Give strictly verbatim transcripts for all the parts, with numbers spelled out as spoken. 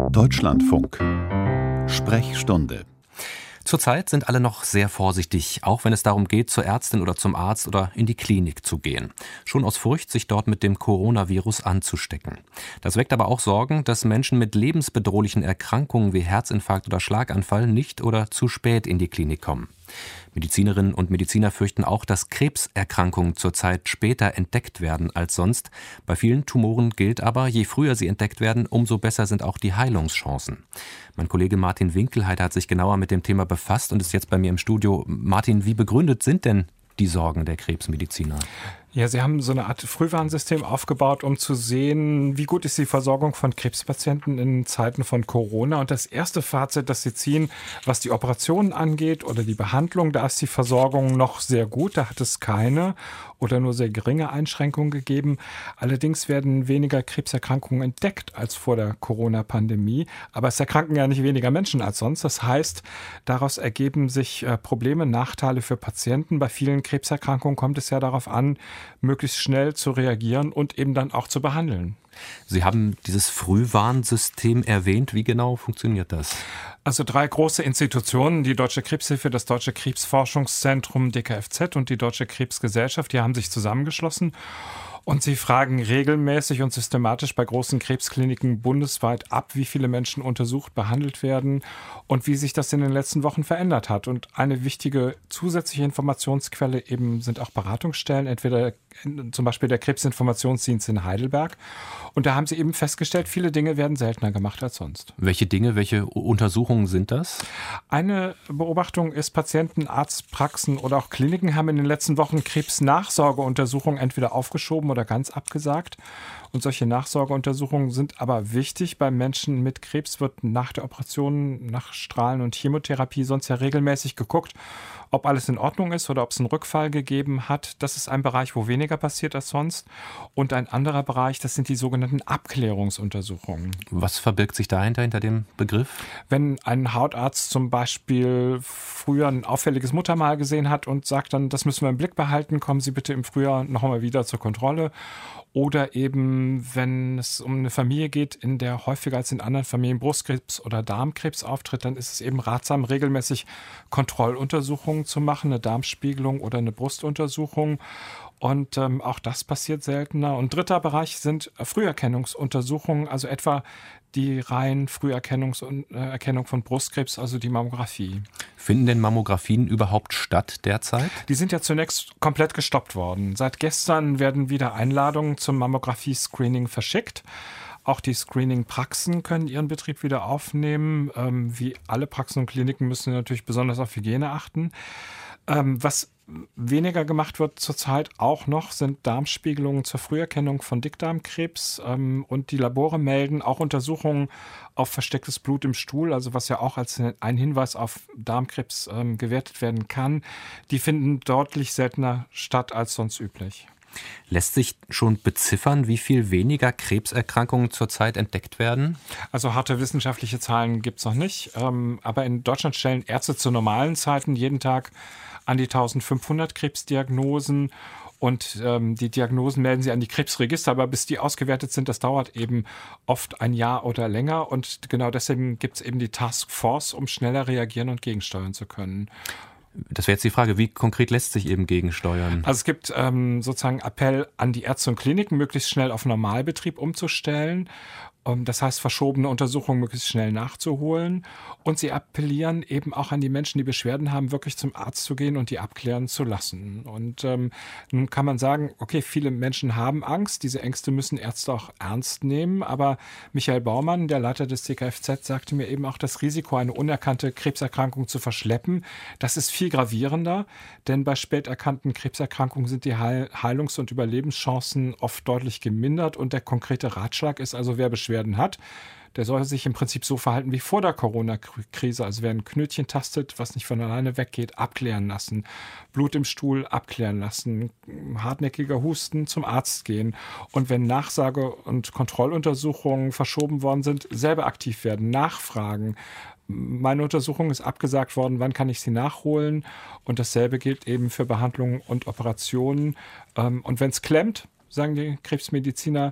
Deutschlandfunk. Sprechstunde. Zurzeit sind alle noch sehr vorsichtig, auch wenn es darum geht, zur Ärztin oder zum Arzt oder in die Klinik zu gehen. Schon aus Furcht, sich dort mit dem Coronavirus anzustecken. Das weckt aber auch Sorgen, dass Menschen mit lebensbedrohlichen Erkrankungen wie Herzinfarkt oder Schlaganfall nicht oder zu spät in die Klinik kommen. Medizinerinnen und Mediziner fürchten auch, dass Krebserkrankungen zurzeit später entdeckt werden als sonst. Bei vielen Tumoren gilt aber, je früher sie entdeckt werden, umso besser sind auch die Heilungschancen. Mein Kollege Martin Winkelheiter hat sich genauer mit dem Thema befasst und ist jetzt bei mir im Studio. Martin, wie begründet sind denn die Sorgen der Krebsmediziner? Ja, Sie haben so eine Art Frühwarnsystem aufgebaut, um zu sehen, wie gut ist die Versorgung von Krebspatienten in Zeiten von Corona. Und das erste Fazit, das Sie ziehen, was die Operationen angeht oder die Behandlung, da ist die Versorgung noch sehr gut. Da hat es keine oder nur sehr geringe Einschränkungen gegeben. Allerdings werden weniger Krebserkrankungen entdeckt als vor der Corona-Pandemie. Aber es erkranken ja nicht weniger Menschen als sonst. Das heißt, daraus ergeben sich Probleme, Nachteile für Patienten. Bei vielen Krebserkrankungen kommt es ja darauf an, möglichst schnell zu reagieren und eben dann auch zu behandeln. Sie haben dieses Frühwarnsystem erwähnt. Wie genau funktioniert das? Also drei große Institutionen, die Deutsche Krebshilfe, das Deutsche Krebsforschungszentrum D K F Z und die Deutsche Krebsgesellschaft, die haben sich zusammengeschlossen. Und sie fragen regelmäßig und systematisch bei großen Krebskliniken bundesweit ab, wie viele Menschen untersucht, behandelt werden und wie sich das in den letzten Wochen verändert hat. Und eine wichtige zusätzliche Informationsquelle eben sind auch Beratungsstellen, entweder zum Beispiel der Krebsinformationsdienst in Heidelberg. Und da haben sie eben festgestellt, viele Dinge werden seltener gemacht als sonst. Welche Dinge, welche Untersuchungen sind das? Eine Beobachtung ist, Patienten, Arztpraxen oder auch Kliniken haben in den letzten Wochen Krebsnachsorgeuntersuchungen entweder aufgeschoben oder ganz abgesagt. Und solche Nachsorgeuntersuchungen sind aber wichtig. Bei Menschen mit Krebs wird nach der Operation, nach Strahlen und Chemotherapie sonst ja regelmäßig geguckt, ob alles in Ordnung ist oder ob es einen Rückfall gegeben hat. Das ist ein Bereich, wo weniger passiert als sonst. Und ein anderer Bereich, das sind die sogenannten Abklärungsuntersuchungen. Was verbirgt sich dahinter, hinter dem Begriff? Wenn ein Hautarzt zum Beispiel früher ein auffälliges Muttermal gesehen hat und sagt dann, das müssen wir im Blick behalten, kommen Sie bitte im Frühjahr noch einmal wieder zur Kontrolle. Oder eben, wenn es um eine Familie geht, in der häufiger als in anderen Familien Brustkrebs oder Darmkrebs auftritt, dann ist es eben ratsam, regelmäßig Kontrolluntersuchungen zu machen, eine Darmspiegelung oder eine Brustuntersuchung. Und ähm, auch das passiert seltener. Und dritter Bereich sind Früherkennungsuntersuchungen, also etwa die rein Früherkennung von Brustkrebs, also die Mammographie. Finden denn Mammografien überhaupt statt derzeit? Die sind ja zunächst komplett gestoppt worden. Seit gestern werden wieder Einladungen zum Mammographie-Screening verschickt. Auch die Screening-Praxen können ihren Betrieb wieder aufnehmen. Ähm, wie alle Praxen und Kliniken müssen natürlich besonders auf Hygiene achten. Ähm, was weniger gemacht wird zurzeit auch noch, sind Darmspiegelungen zur Früherkennung von Dickdarmkrebs. Ähm, und die Labore melden auch Untersuchungen auf verstecktes Blut im Stuhl, also was ja auch als ein Hinweis auf Darmkrebs ähm, gewertet werden kann. Die finden deutlich seltener statt als sonst üblich. Lässt sich schon beziffern, wie viel weniger Krebserkrankungen zurzeit entdeckt werden? Also harte wissenschaftliche Zahlen gibt es noch nicht. Ähm, aber in Deutschland stellen Ärzte zu normalen Zeiten jeden Tag an die eintausendfünfhundert Krebsdiagnosen. Und ähm, die Diagnosen melden sie an die Krebsregister, aber bis die ausgewertet sind, das dauert eben oft ein Jahr oder länger. Und genau deswegen gibt es eben die Taskforce, um schneller reagieren und gegensteuern zu können. Das wäre jetzt die Frage, wie konkret lässt sich eben gegensteuern? Also es gibt ähm, sozusagen Appell an die Ärzte und Kliniken, möglichst schnell auf Normalbetrieb umzustellen. Das heißt, verschobene Untersuchungen möglichst schnell nachzuholen. Und sie appellieren eben auch an die Menschen, die Beschwerden haben, wirklich zum Arzt zu gehen und die abklären zu lassen. Und ähm, nun kann man sagen, okay, viele Menschen haben Angst. Diese Ängste müssen Ärzte auch ernst nehmen. Aber Michael Baumann, der Leiter des D K F Z, sagte mir eben auch, das Risiko, eine unerkannte Krebserkrankung zu verschleppen, das ist viel gravierender. Denn bei spät erkannten Krebserkrankungen sind die Heil- Heilungs- und Überlebenschancen oft deutlich gemindert. Und der konkrete Ratschlag ist also, wer Beschwerden hat, der soll sich im Prinzip so verhalten wie vor der Corona-Krise. Also wer ein Knötchen tastet, was nicht von alleine weggeht, abklären lassen. Blut im Stuhl abklären lassen. Hartnäckiger Husten, zum Arzt gehen. Und wenn Nachsage- und Kontrolluntersuchungen verschoben worden sind, selber aktiv werden, nachfragen. Meine Untersuchung ist abgesagt worden, wann kann ich sie nachholen? Und dasselbe gilt eben für Behandlungen und Operationen. Und wenn es klemmt, sagen die Krebsmediziner,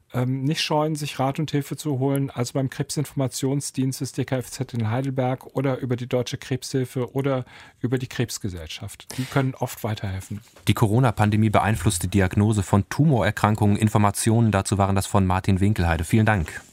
ähm, nicht scheuen, sich Rat und Hilfe zu holen, also beim Krebsinformationsdienst des D K F Z in Heidelberg oder über die Deutsche Krebshilfe oder über die Krebsgesellschaft. Die können oft weiterhelfen. Die Corona-Pandemie beeinflusst die Diagnose von Tumorerkrankungen. Informationen dazu waren das von Martin Winkelheide. Vielen Dank.